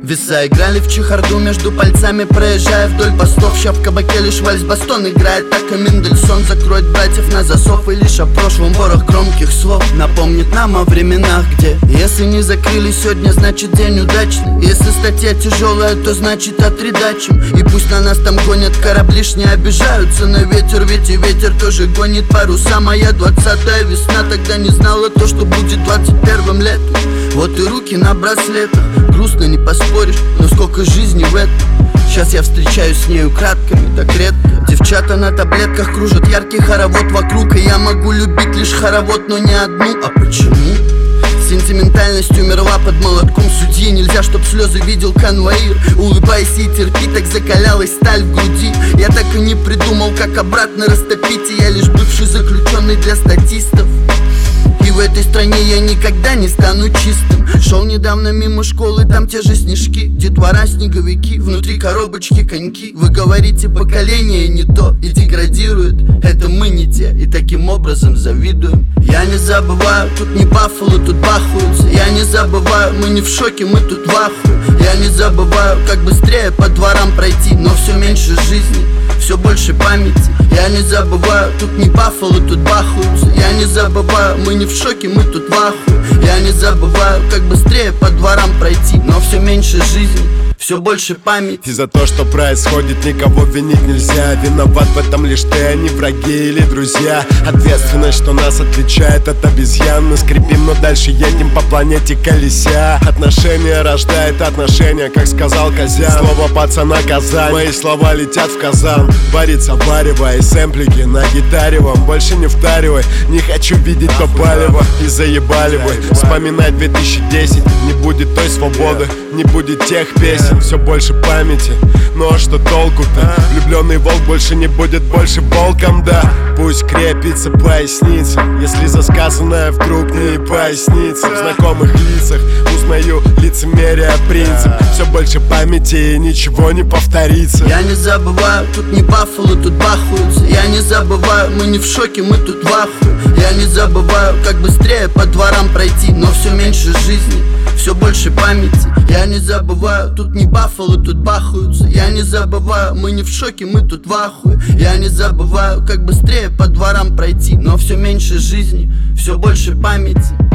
Веса играли в чехарду между пальцами, проезжая вдоль постов. Ща в кабаке лишь вальс-бастон играет, так и Мендельсон закроет братьев на засов. И лишь о прошлом ворох громких слов напомнит нам о временах, где если не закрыли сегодня, значит день удачный. Если статья тяжелая, то значит отрядачим. И пусть на нас там гонят корабли, ж не обижаются на ветер, ведь и ветер тоже гонит паруса. Моя 20-я весна тогда не знала то, что будет 21-м летом. Вот и руки на браслетах, грустно не поспоришь, но сколько жизни в этом. Сейчас я встречаюсь с нею кратками, так редко. Девчата на таблетках кружат яркий хоровод вокруг, и я могу любить лишь хоровод, но не одну. А почему? Сентиментальность умерла под молотком судьи. Нельзя, чтоб слезы видел конвоир. Улыбайся и терпи, так закалялась сталь в груди. Я так и не придумал, как обратно растопить. И я лишь бывший заключенный для статистов. И в этой стране я никогда не стану чистым. Шел недавно мимо школы, там те же снежки, детвора, снеговики, внутри коробочки коньки. Вы говорите, поколение не то и деградирует. Это мы не те, и таким образом завидуем. Я не забываю, тут не Баффало, тут бахаются. Я не забываю, мы не в шоке, мы тут в ахуе. Я не забываю, как быстрее по дворам пройти, но все меньше жизни, все больше памяти. Я не забываю, тут не Баффало, тут бахаются. Я не забываю, мы не в шоке, мы тут в ахуе. Я не забываю, как быстрее по дворам пройти, но все меньше жизни, все больше памяти. И за то, что происходит, никого винить нельзя. Виноват в этом лишь ты, а не враги или друзья. Ответственность, что нас отличает от обезьян. Мы скрипим, но дальше едем по планете колеся. Отношения рождает отношения, как сказал Козян. Слово пацана Казань, мои слова летят в казан. Варится варево и сэмплики на гитаре вам. Больше не втаривай, не хочу видеть то палево. И заебали вы вспоминать 2010. Не будет той свободы, не будет тех песен. Все больше памяти, ну а что толку-то? Влюбленный волк больше не будет больше волком, да. Пусть крепится поясница, если за сказанное вдруг не пояснится. В знакомых лицах узнаю лицемерие принцип. Все больше памяти и ничего не повторится. Я не забываю, тут не Баффало, тут бахаются. Я не забываю, мы не в шоке, мы тут в ахуе. Я не забываю, как быстрее по дворам пройти, но все меньше жизни, все больше памяти. Я не забываю, тут не Баффало, тут бахаются. Я не забываю, мы не в шоке, мы тут в ахуе. Я не забываю, как быстрее по дворам пройти, но все меньше жизни, все больше памяти.